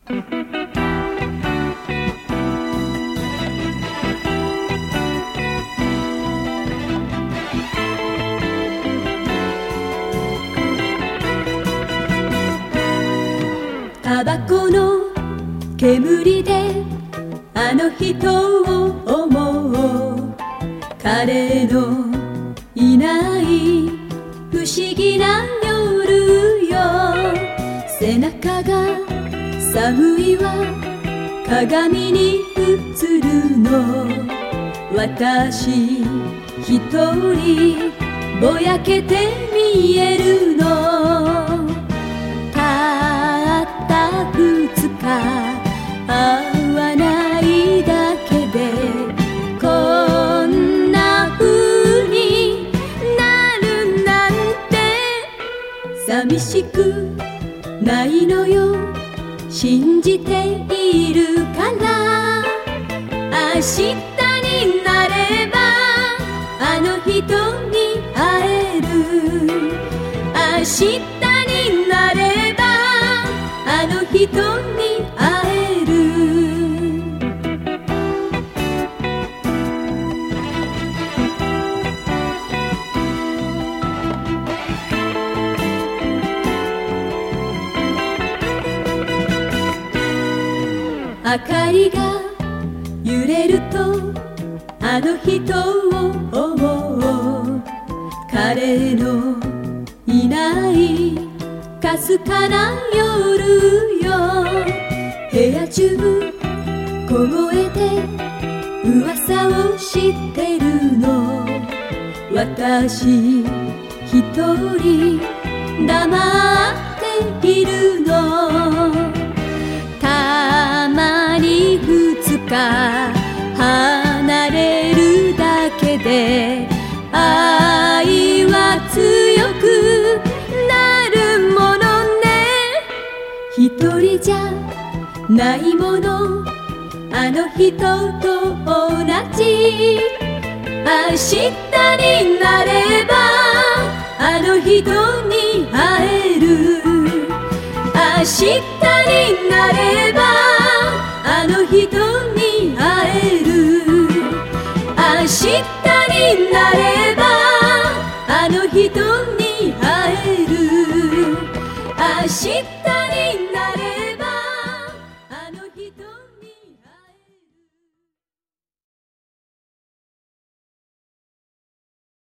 タバコの煙であの人を思う。彼のいない不思議な夜よ。背中が寒いわ、鏡に映るの。私一人ぼやけて見えるの。たった2日会わないだけでこんな風になるなんて。寂しくないのよ、信じているから。明日になればあの人に会える。明日になればあの人に会える。明かりが揺れるとあの人を思う。彼のいないかすかな夜よ。部屋中凍えて噂を知ってるの。私一人黙っているの。たまに2日離れるだけで愛は強くなるものね。一人じゃないもの、あの人と同じ。明日になればあの人に会える。明日になればあの人に会える。明日になればあの人に会える。明日